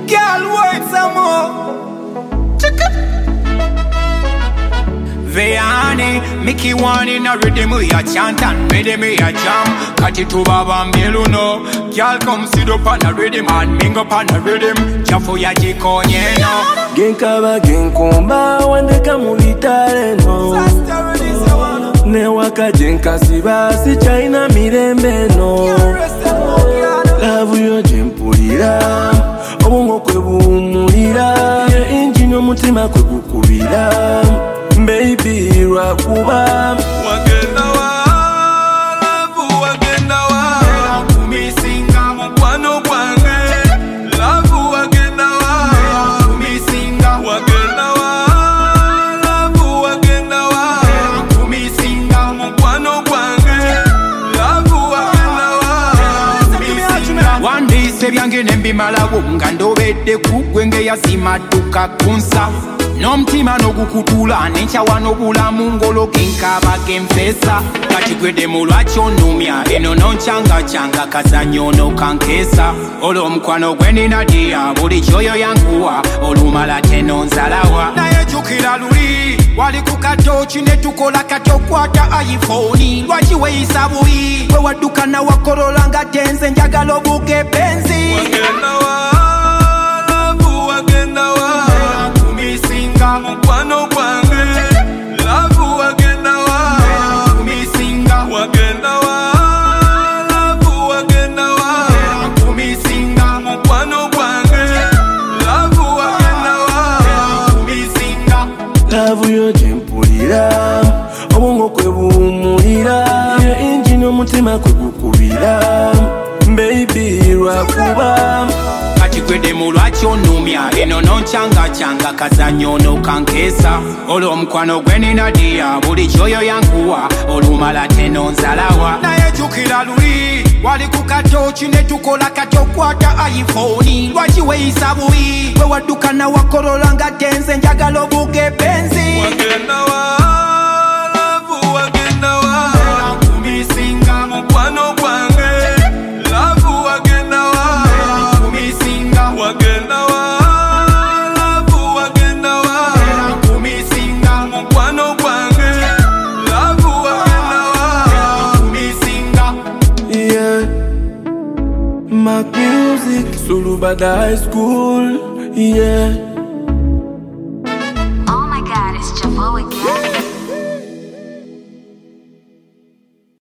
Girl, wait some more. Check it. Veyani, Mickey one in a rhythm we a chant and rhythm we a jam. Cut it to Baba Meluno. Girl come sit up on a rhythm and ming up on a rhythm. Jafo ya jiko nyeno. Genkaba genkomba wandeka mulitale no. Newaka jenkasiba si China mirembe no. Love yo jempulira obongo kwe buumulira engine omutima kwe gukubira baby lwakuba wagenda wa love wagenda wa Kumisinga mukwano gwange love wagenda wa Kumisinga wagenda wa love wagenda wa Kumisinga mukwano gwange love wagenda wa One day sebyange nembimala nga ndobedde kugwenge yazimadduka kunsa n'omutima n'ogukutula n'enkyawa n'obulamu ngoloke nkaba genfesa kati gwedde mu lwaki onnumya eno nonkyangacanga kazannyo n'okankeesa olw'omukwano gwe nina ddiya buli kyoyo yankuwa olumala tenonzalawa naye jjukira luli wali ku katooki ne tukola kati okwata iPhone lwaki weeyisa bubi bwe wadduka nawakolola nga tenze njagala obuge benzi wagenda wa love wagenda wa Kumisinga mukwano gwange love wagenda wa Kumisinga wagenda wa love wagenda wa Kumisinga mukwano gwange love wagenda wa Kumisinga love yo jempulira obongo kwe buumulira engine omutima kwe gukubira baby lwakuba kati gwedde mu lwaki onnumya eno nonkyangacanga kazannyo n'okankeesa olw'omukwano gwe nina ddiya buli kyoyo yankuwa olumala tenonzalawa naye jjukira luli wali ku katooki ne tukola kati okwata iPhone lwaki weeyisa bubi bwe wadduka nawakolola nga tenze njagala obuge benzi wagenda wa love wagenda wa Kumisinga mukwano gwange love wagenda wa Kumisinga wagenda wa love wagenda wa Kumisinga mukwano gwange love wagenda wa Kumisinga yeah Mac Music Sulubada High School yeah